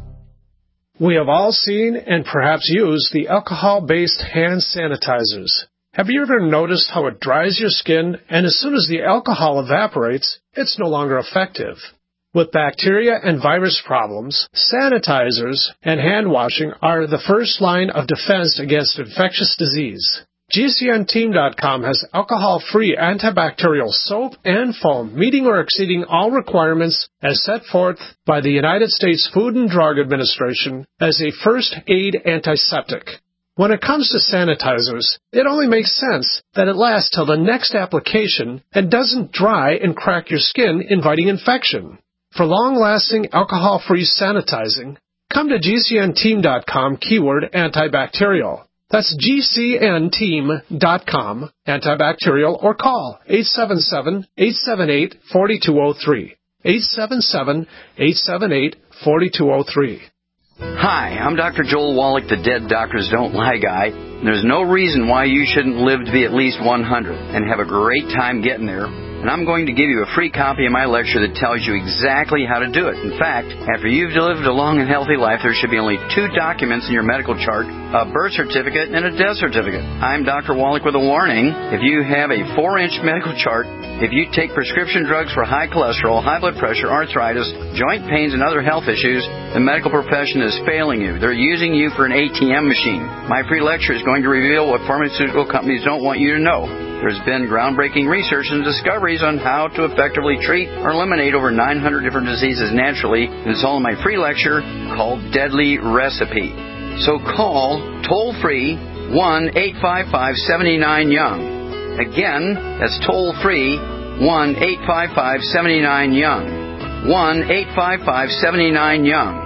We have all seen and perhaps used the alcohol-based hand sanitizers. Have you ever noticed how it dries your skin, and as soon as the alcohol evaporates, it's no longer effective? With bacteria and virus problems, sanitizers and hand washing are the first line of defense against infectious disease. G C N team dot com has alcohol-free antibacterial soap and foam meeting or exceeding all requirements as set forth by the United States Food and Drug Administration as a first aid antiseptic. When it comes to sanitizers, it only makes sense that it lasts till the next application and doesn't dry and crack your skin, inviting infection. For long-lasting alcohol-free sanitizing, come to G C N team dot com keyword antibacterial. That's G C N team dot com, antibacterial, or call eight seven seven, eight seven eight, four two zero three. eight seven seven, eight seven eight, four two zero three. Hi, I'm Doctor Joel Wallach, the Dead Doctors Don't Lie guy. There's no reason why you shouldn't live to be at least one hundred and have a great time getting there. And I'm going to give you a free copy of my lecture that tells you exactly how to do it. In fact, after you've lived a long and healthy life, there should be only two documents in your medical chart, a birth certificate and a death certificate. I'm Doctor Wallach with a warning. If you have a four-inch medical chart, if you take prescription drugs for high cholesterol, high blood pressure, arthritis, joint pains, and other health issues, the medical profession is failing you. They're using you for an A T M machine. My free lecture is going to reveal what pharmaceutical companies don't want you to know. There's been groundbreaking research and discoveries on how to effectively treat or eliminate over nine hundred different diseases naturally. And it's all in my free lecture called Deadly Recipe. So call toll-free one eight five five, seven nine, young. Again, that's toll-free one eight five five, seven nine, young. one eight five five, seven nine, young.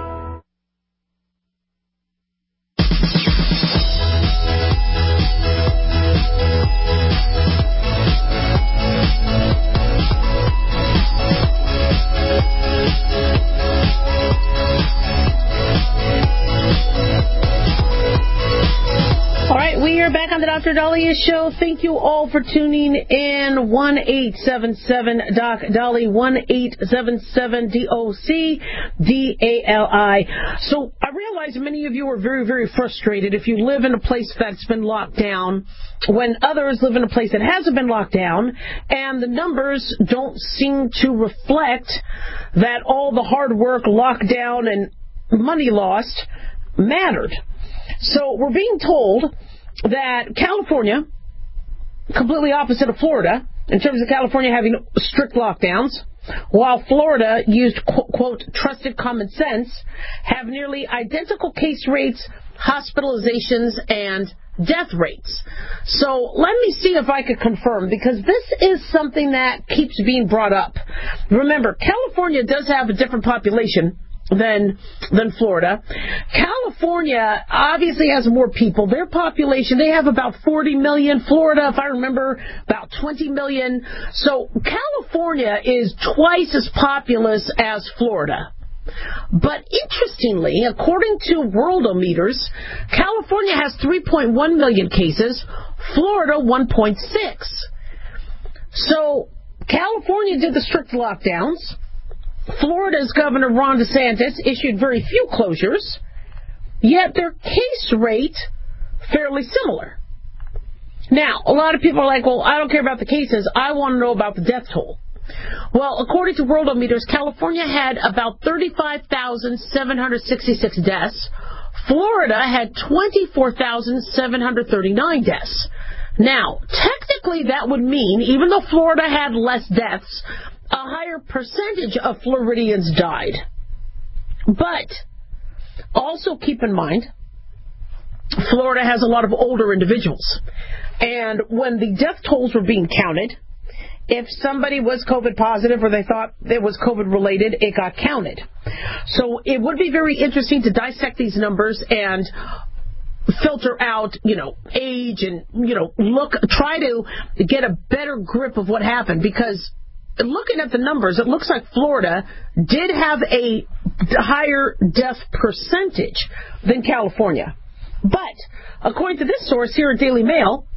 We are back on the Doctor Dahlia Show. Thank you all for tuning in. one eight seven seven D O C D A L I, one eight seven seven D O C D A L I. So I realize many of you are very, very frustrated if you live in a place that's been locked down, when others live in a place that hasn't been locked down, and the numbers don't seem to reflect that all the hard work, lockdown, and money lost mattered. So we're being told that California, completely opposite of Florida, in terms of California having strict lockdowns, while Florida used, quote, trusted common sense, have nearly identical case rates, hospitalizations, and death rates. So let me see if I could confirm, because this is something that keeps being brought up. Remember, California does have a different population than than Florida. California obviously has more people. Their population, they have about forty million. Florida, if I remember, about twenty million. So California is twice as populous as Florida. But interestingly, according to Worldometers, California has three point one million cases, Florida one point six. So California did the strict lockdowns. Florida's Governor Ron DeSantis issued very few closures, yet their case rate fairly similar. Now, a lot of people are like, well, I don't care about the cases. I want to know about the death toll. Well, according to Worldometers, California had about thirty-five thousand seven hundred sixty-six deaths. Florida had twenty-four thousand seven hundred thirty-nine deaths. Now, technically that would mean, even though Florida had less deaths, a higher percentage of Floridians died. But also keep in mind, Florida has a lot of older individuals. And when the death tolls were being counted, if somebody was COVID positive or they thought it was COVID related, it got counted. So it would be very interesting to dissect these numbers and filter out, you know, age and, you know, look, try to get a better grip of what happened, because looking at the numbers, it looks like Florida did have a higher death percentage than California. But according to this source here at Daily Mail,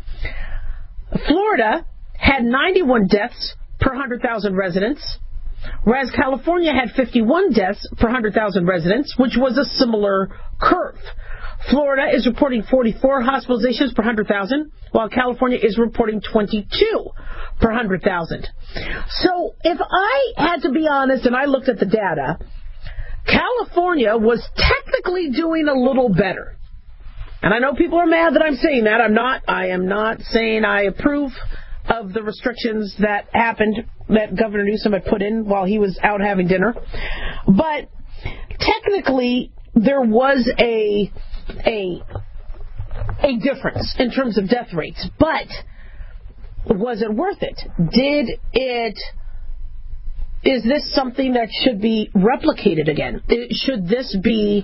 Florida had ninety-one deaths per one hundred thousand residents, whereas California had fifty-one deaths per one hundred thousand residents, which was a similar curve. Florida is reporting forty-four hospitalizations per one hundred thousand, while California is reporting twenty-two per one hundred thousand. So if I had to be honest and I looked at the data, California was technically doing a little better. And I know people are mad that I'm saying that. I'm not. I am not saying I approve of the restrictions that happened, that Governor Newsom had put in while he was out having dinner. But technically, there was a a a difference in terms of death rates. But was it worth it? Did it? Is this something that should be replicated again? Should this be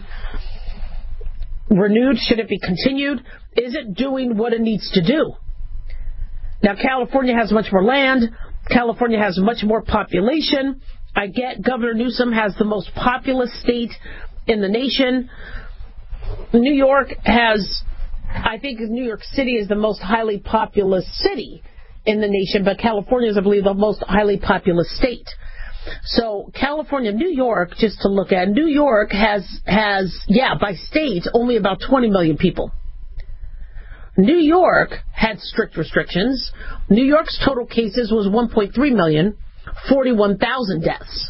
renewed? Should it be continued? Is it doing what it needs to do? Now, California has much more land. California has much more population. I get Governor Newsom has the most populous state in the nation. New York has, I think New York City is the most highly populous city in the nation, but California is, I believe, the most highly populous state. So California, New York, just to look at, New York has, has yeah, by state, only about twenty million people. New York had strict restrictions. New York's total cases was one point three million, forty-one thousand deaths.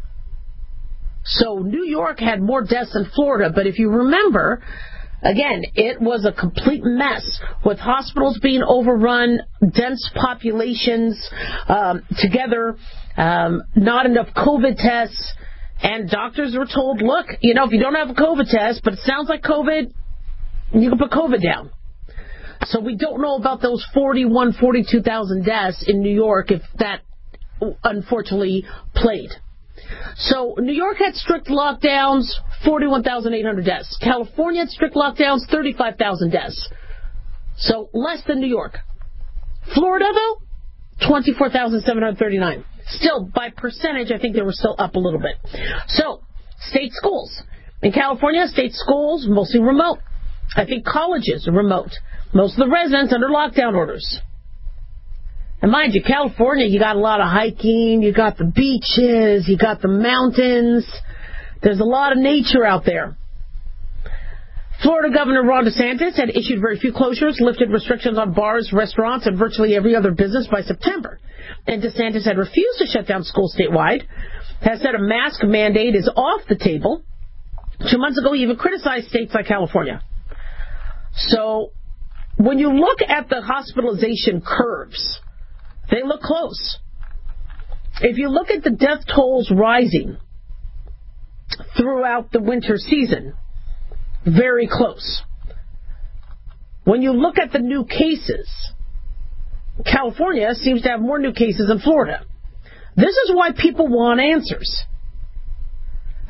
So New York had more deaths than Florida, but if you remember, again, it was a complete mess with hospitals being overrun, dense populations um, together, um, not enough COVID tests, and doctors were told, look, you know, if you don't have a COVID test, but it sounds like COVID, you can put COVID down. So we don't know about those forty-one, forty-two thousand deaths in New York if that unfortunately played. So New York had strict lockdowns, forty-one thousand eight hundred deaths. California had strict lockdowns, thirty-five thousand deaths. So less than New York. Florida, though, twenty-four thousand seven hundred thirty-nine. Still, by percentage, I think they were still up a little bit. So, state schools. In California, state schools, mostly remote. I think colleges are remote. Most of the residents under lockdown orders. And mind you, California, you got a lot of hiking, you got the beaches, you got the mountains. There's a lot of nature out there. Florida Governor Ron DeSantis had issued very few closures, lifted restrictions on bars, restaurants, and virtually every other business by September. And DeSantis had refused to shut down schools statewide, has said a mask mandate is off the table. Two months ago, he even criticized states like California. So, when you look at the hospitalization curves, they look close. If you look at the death tolls rising throughout the winter season, very close. When you look at the new cases, California seems to have more new cases than Florida. This is why people want answers.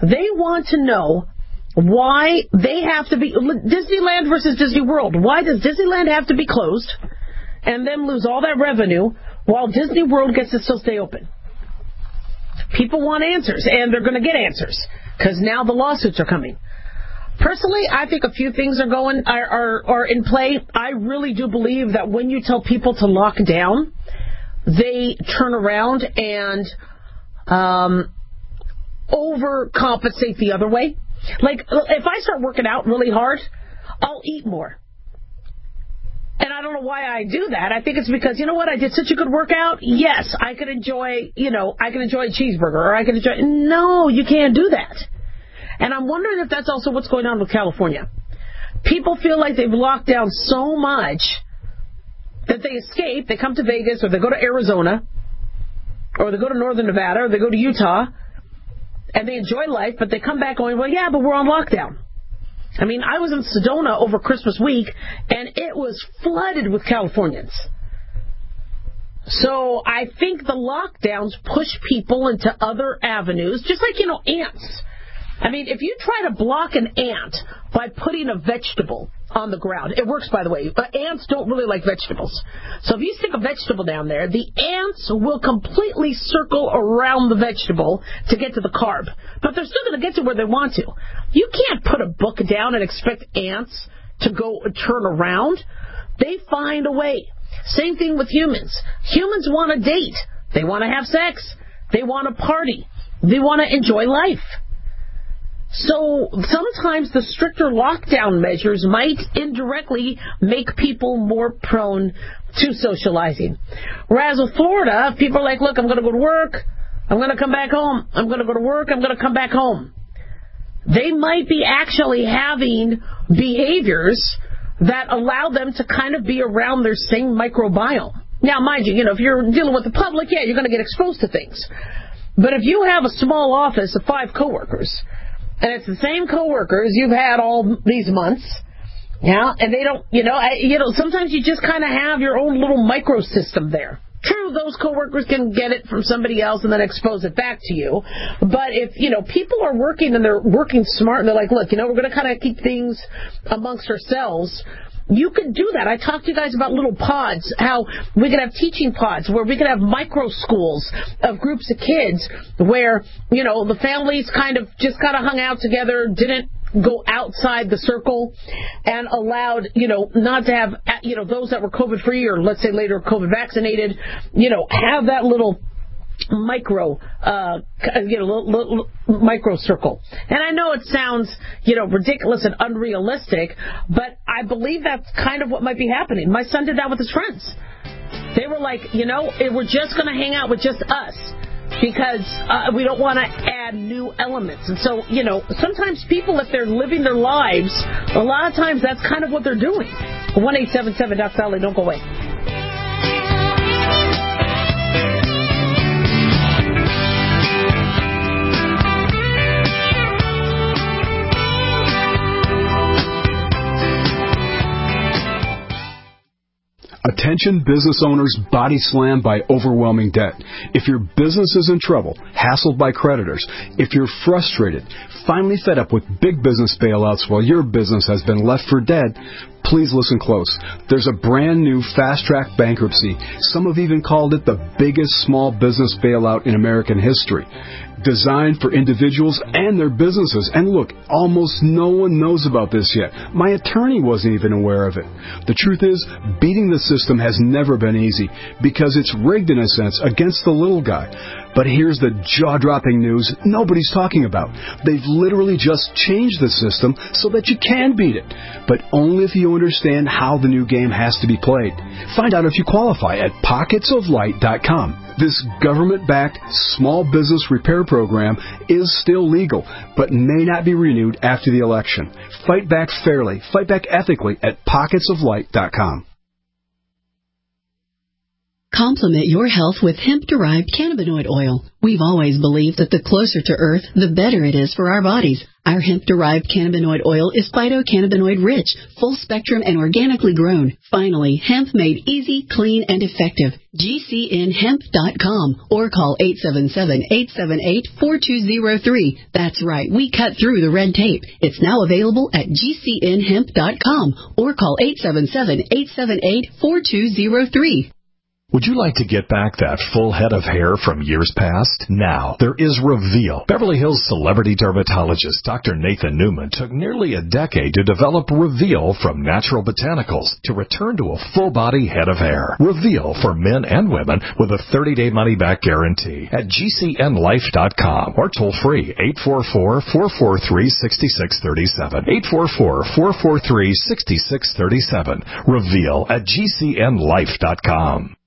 They want to know why they have to be Disneyland versus Disney World. Why does Disneyland have to be closed and then lose all that revenue while Disney World gets to still stay open? People want answers, and they're going to get answers because now the lawsuits are coming. Personally, I think a few things are going are, are are in play. I really do believe that when you tell people to lock down, they turn around and um, overcompensate the other way. Like, if I start working out really hard, I'll eat more. And I don't know why I do that. I think it's because, you know what, I did such a good workout. Yes, I could enjoy, you know, I can enjoy a cheeseburger, or I can enjoy... No, you can't do that. And I'm wondering if that's also what's going on with California. People feel like they've locked down so much that they escape, they come to Vegas, or they go to Arizona, or they go to Northern Nevada, or they go to Utah, and they enjoy life, but they come back going, well, yeah, but we're on lockdown. I mean, I was in Sedona over Christmas week, and it was flooded with Californians. So I think the lockdowns push people into other avenues, just like, you know, ants. I mean, if you try to block an ant by putting a vegetable on the ground, it works, by the way. But ants don't really like vegetables. So if you stick a vegetable down there, the ants will completely circle around the vegetable to get to the carb. But they're still going to get to where they want to. You can't put a book down and expect ants to go turn around. They find a way. Same thing with humans. Humans want a date. They want to have sex. They want to party. They want to enjoy life. So sometimes the stricter lockdown measures might indirectly make people more prone to socializing. Whereas with Florida, people are like, look, I'm going to go to work. I'm going to come back home. I'm going to go to work. I'm going to come back home. They might be actually having behaviors that allow them to kind of be around their same microbiome. Now, mind you, you know, if you're dealing with the public, yeah, you're going to get exposed to things. But if you have a small office of five coworkers, and it's the same coworkers you've had all these months, yeah, and they don't, you know, I, you know, sometimes you just kind of have your own little microsystem there. True, those coworkers can get it from somebody else and then expose it back to you. But if, you know, people are working and they're working smart and they're like, look, you know, we're going to kind of keep things amongst ourselves. You could do that. I talked to you guys about little pods, how we could have teaching pods where we could have micro schools of groups of kids where, you know, the families kind of just kind of hung out together, didn't go outside the circle, and allowed, you know, not to have, you know, those that were COVID free or let's say later COVID vaccinated, you know, have that little micro, uh, you know, little, little micro circle. And I know it sounds, you know, ridiculous and unrealistic, but I believe that's kind of what might be happening. My son did that with his friends. They were like, you know, we're just going to hang out with just us because uh, we don't want to add new elements. And so, you know, sometimes people, if they're living their lives, a lot of times that's kind of what they're doing. one eight seven seven Doc Dolly, don't go away. Attention business owners body slammed by overwhelming debt. If your business is in trouble, hassled by creditors, if you're frustrated, finally fed up with big business bailouts while your business has been left for dead, please listen close. There's a brand new fast-track bankruptcy. Some have even called it the biggest small business bailout in American history. Designed for individuals and their businesses. And look, almost no one knows about this yet. My attorney wasn't even aware of it. The truth is, beating the system has never been easy because it's rigged in a sense against the little guy. But here's the jaw-dropping news nobody's talking about. They've literally just changed the system so that you can beat it, but only if you understand how the new game has to be played. Find out if you qualify at pockets of light dot com. This government-backed small business repair program is still legal, but may not be renewed after the election. Fight back fairly, fight back ethically at pockets of light dot com. Complement your health with hemp-derived cannabinoid oil. We've always believed that the closer to Earth, the better it is for our bodies. Our hemp-derived cannabinoid oil is phytocannabinoid-rich, full-spectrum, and organically grown. Finally, hemp made easy, clean, and effective. G C N hemp dot com or call eight seven seven, eight seven eight, four two zero three. That's right, we cut through the red tape. It's now available at G C N hemp dot com or call eight seven seven, eight seven eight, four two zero three. Would you like to get back that full head of hair from years past? Now, there is Reveal. Beverly Hills celebrity dermatologist Doctor Nathan Newman took nearly a decade to develop Reveal from natural botanicals to return to a full-body head of hair. Reveal for men and women with a thirty-day money-back guarantee at G C N life dot com or toll-free eight four four, four four three, six six three seven. eight four four, four four three, six six three seven. Reveal at G C N life dot com.